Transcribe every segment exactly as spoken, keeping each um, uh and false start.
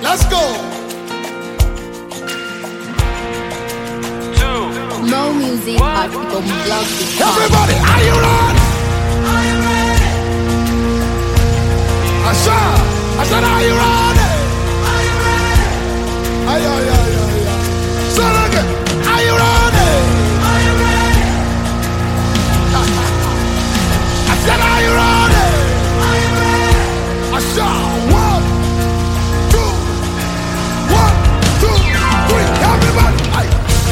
Let's go. Two. More music at blog dot com. Everybody, are you ready? Are you ready? I said, I said, are you ready? Are you ready? Ay, ay, ay, ay, ay. Say it again. Are you ready? Are you ready? I said, are you ready? Are you ready? I said, one, two, one, two, three. Everybody, ay.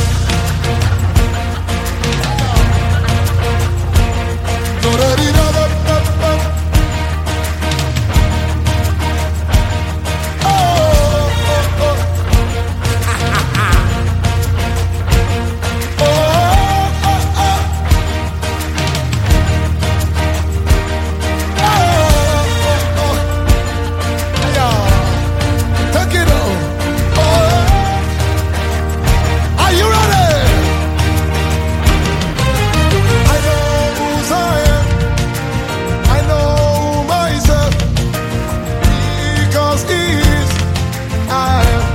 Do-da-dee-da-da-da-da. Oh, oh, oh. Oh, oh, oh. Oh, oh, oh. Yeah. Take it on. Oh. Are you ready? I know whose I am. I know myself. Because he is I am.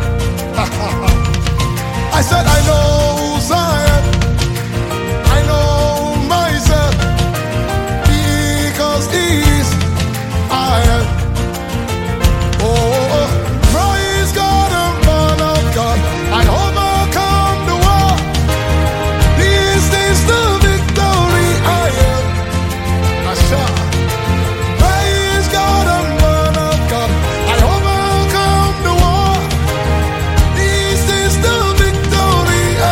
I said I know whose I am. I know myself. Because he is I am. Oh, praise God and man of God. I overcome the world. This is the victory I am. I shall. Praise God and man of God. I overcome the world. This is the victory I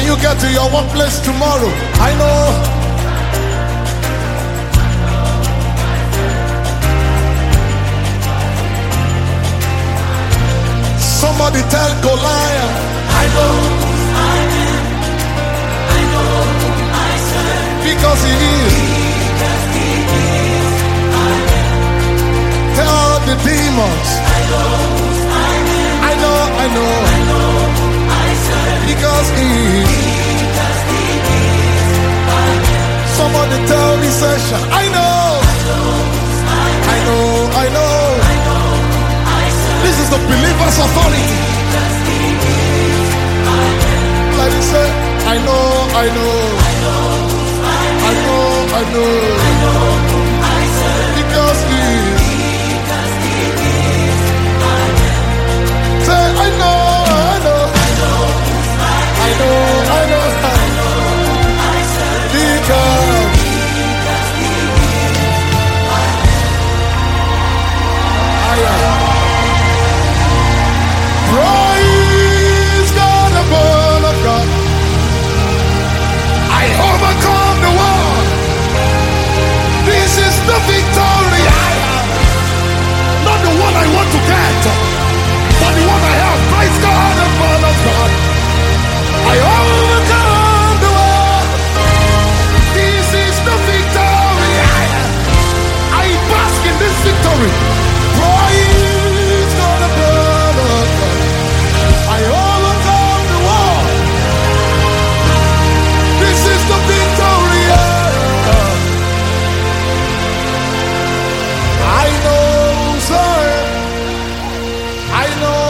you get to your workplace tomorrow, I know. Somebody tell Goliath, I know, I am, I know who I serve, because he is, because he is, I am. Tell the demons, I know, I am, I know, I know, I know who I serve, because he is, because he is, I am. Somebody tell recession, I know, I know, I know, I know. This is the believer's authority. Like he said, I know, I know, I know, I know, because he is. Say, I know, I know, I know, I know, because. Praise God, the word of God. I overcome the world. This is the victory I have. Not the one I want to get, but the one I have. Praise God, the word of God. I overcome the world. This is the victory I have. I bask in this victory. Praise God, the word of God. I overcome the world. This is the victory. I know, sir. I know.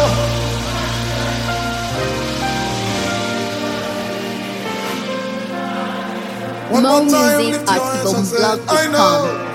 More One more time, music lift your at hands and say, Bomblog I dot com. know.